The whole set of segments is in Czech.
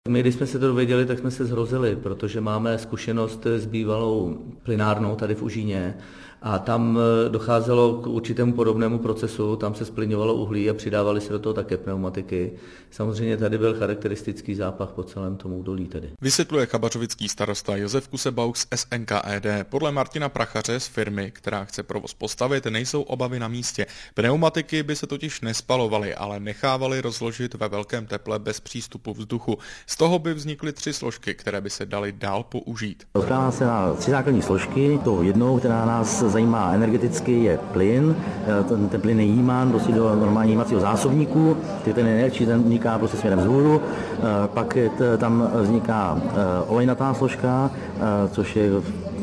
My, když jsme se to dověděli, tak jsme se zhrozili, protože máme zkušenost s bývalou plynárnou tady v Užíně a tam docházelo k určitému podobnému procesu, tam se splyňovalo uhlí a přidávaly se do toho také pneumatiky. Samozřejmě tady byl charakteristický zápach po celém tomu údolí tedy. Vysvětluje chabařovický starosta Josef Kusebauch z SNKED. Podle Martina Prachaře z firmy, která chce provoz postavit, nejsou obavy na místě. Pneumatiky by se totiž nespalovaly, ale nechávaly rozložit ve velkém teple bez přístupu vzduchu. Z toho by vznikly 3 složky, které by se daly dál použít. Rozkládá se na 3 základní složky. Tou jednou, která nás zajímá energeticky, je plyn. Ten plyn je jímán prostě do normálního jímacího zásobníku, ten energie vzniká prostě směrem vzhůru. Pak tam vzniká olejnatá složka, což je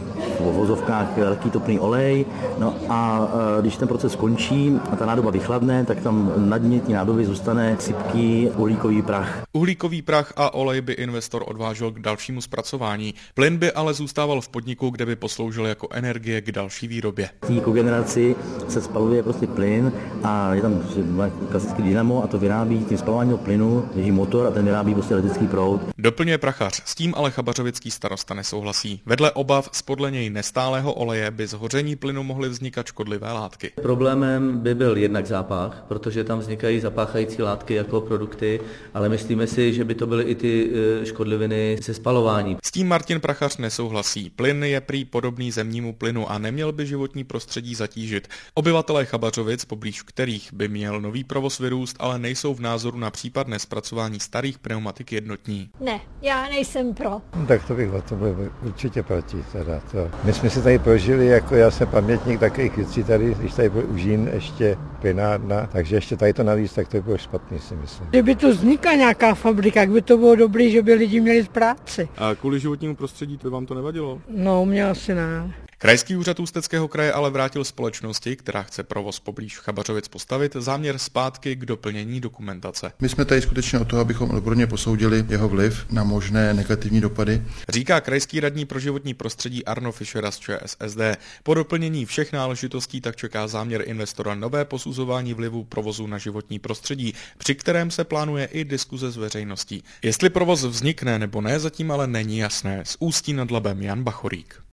v vozovkách lehký topný olej. No a když ten proces skončí a ta nádoba vychladne, tak tam na dně té nádoby zůstane sypký uhlíkový prach. Uhlíkový prach a olej by investor odvážel k dalšímu zpracování. Plyn by ale zůstával v podniku, kde by posloužil jako energie k další výrobě. V té kogeneraci se spaluje prostě plyn a je tam klasický dynamo a to vyrábí tím spalováním plynu, ježí motor a ten vyrábí prostě elektrický proud. Doplňuje Prachař, s tím ale chabařovický starosta nesouhlasí. Vedle obav z podle něj nestálého oleje by z hoření plynu mohly vznikat škodlivé látky. Problémem by byl jednak zápach, protože tam vznikají zapáchající látky jako produkty, ale myslíme si, že by to byly i ty škodliviny se spalování. S tím Martin Prachař nesouhlasí. Plyn je prý podobný zemnímu plynu a neměl by životní prostředí zatížit. Obyvatelé Chabařovic, poblíž kterých by měl nový provoz vyrůst, ale nejsou v názoru na případné zpracování starých pneumatik jednotní. Ne, já nejsem pro. Tak to bych to byl určitě proti. Teda to. My jsme si tady prožili, jako já jsem pamětník takových věcí tady, když tady byl Užín ještě plynárna, takže ještě tady to navíc, tak to by bylo špatný, si myslím. Kdyby tu vznikla nějaká fabrika, jak by to bylo dobré, že by lidi měli práci. A kvůli životnímu prostředí by vám to nevadilo? No, mě asi ne. Krajský úřad Ústeckého kraje ale vrátil společnosti, která chce provoz poblíž Chabařovic postavit, záměr zpátky k doplnění dokumentace. My jsme tady skutečně o to, abychom odborně posoudili jeho vliv na možné negativní dopady. Říká krajský radní pro životní prostředí Arno Fischera z ČSSD. Po doplnění všech náležitostí tak čeká záměr investora nové posuzování vlivu provozu na životní prostředí, při kterém se plánuje i diskuze s veřejností. Jestli provoz vznikne nebo ne, zatím ale není jasné. Z Ústí nad Labem Jan Bachorík.